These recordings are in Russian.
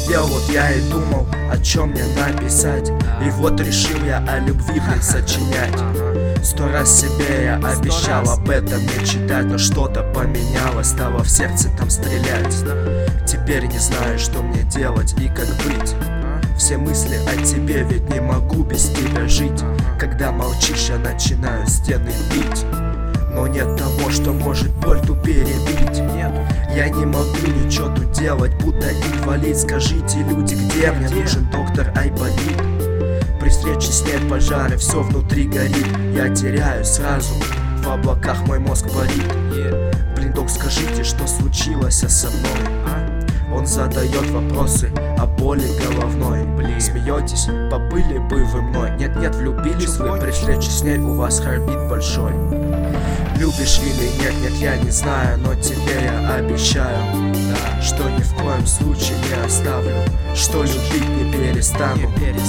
сидел, вот я и думал, о чем мне написать. И вот решил я о любви, сочинять. 100 раз себе я обещал об этом не читать, но что-то поменялось, стало в сердце там стрелять. Теперь не знаю, что мне делать и как быть. Все мысли о тебе, ведь не могу без тебя жить. Когда молчишь, я начинаю стены бить. Но нет того, что может боль ту перебить. Я не могу ничего тут делать, будто инвалид. Скажите, люди, где мне нужен доктор Айболит? При встрече с ней пожары, все внутри горит. Я теряю сразу, в облаках мой мозг парит. Блин, док, скажите, что случилось со мной? Он задает вопросы о боли головной. Смеетесь, побыли бы вы мной? Нет-нет, влюбились вы, при встрече с ней у вас харбит большой. Любишь или нет, я не знаю, но тебе я обещаю, что ни в коем случае не оставлю, что любить не перестану.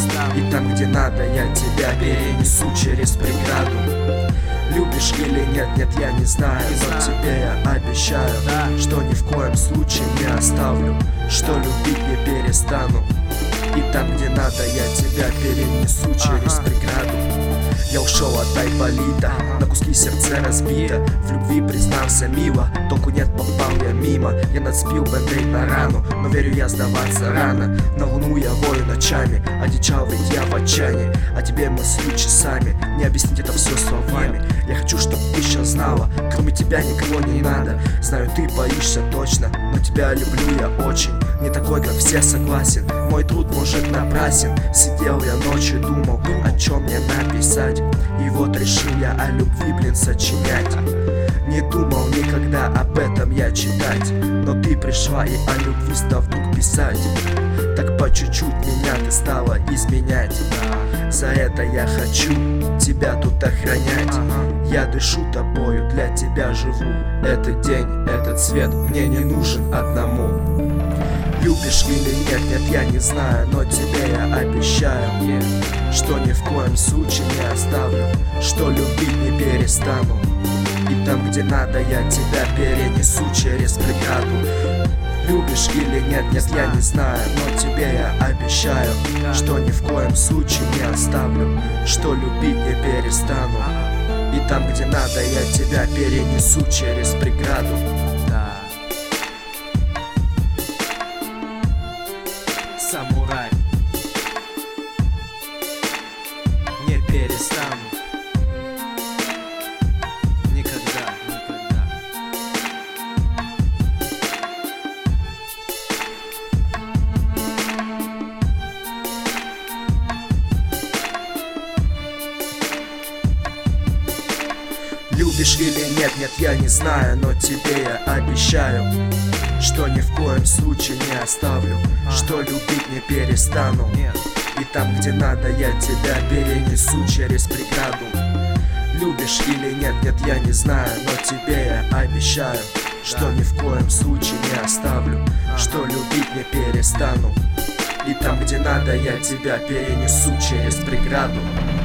И там, где надо, я тебя перенесу через преграду. Любишь или нет, я не знаю, но тебе я обещаю, что ни в коем случае не оставлю, что любить не перестану. И там, где надо, я тебя перенесу через преграду. Я ушел от Айболита, на куски сердце разбито. В любви признался мило, толку нет, попал я мимо. Я нацепил бэнд-эйд на рану, но верю я, сдаваться рано. На луну я вою ночами, одичал ведь я в отчаянии. А тебе мыслю часами, не объяснить это все словами. Я хочу, чтобы ты сейчас знала, кроме тебя никого не надо. Знаю, ты боишься точно, но тебя люблю я очень. Не такой, как все, согласен, мой труд может напрасен. Сидел я ночью, думал, о чем мне написать. И вот решил я о любви, сочинять. Не думал никогда об этом я читать, но ты пришла и о любви стал вдруг писать. Так по чуть-чуть меня ты стала изменять. За это я хочу тебя тут охранять. Я дышу тобою, для тебя живу. Этот день, этот свет мне не нужен одному. Любишь или нет, я не знаю, но тебе я обещаю, что ни в коем случае не оставлю, что любить не перестану. И там, где надо, я тебя перенесу через преграду. Любишь или нет, я не знаю, но тебе я обещаю, что ни в коем случае не оставлю, что любить не перестану. И там, где надо, я тебя перенесу через преграду. Самурай, не перестану. Никогда, никогда. Любишь или нет, я не знаю, но тебе я обещаю, что ни в коем случае не оставлю, что любить не перестану. И там, где надо, я тебя перенесу через преграду. Любишь или нет, я не знаю, но тебе я обещаю, что ни в коем случае не оставлю, что любить не перестану. И там, где надо, я тебя перенесу через преграду.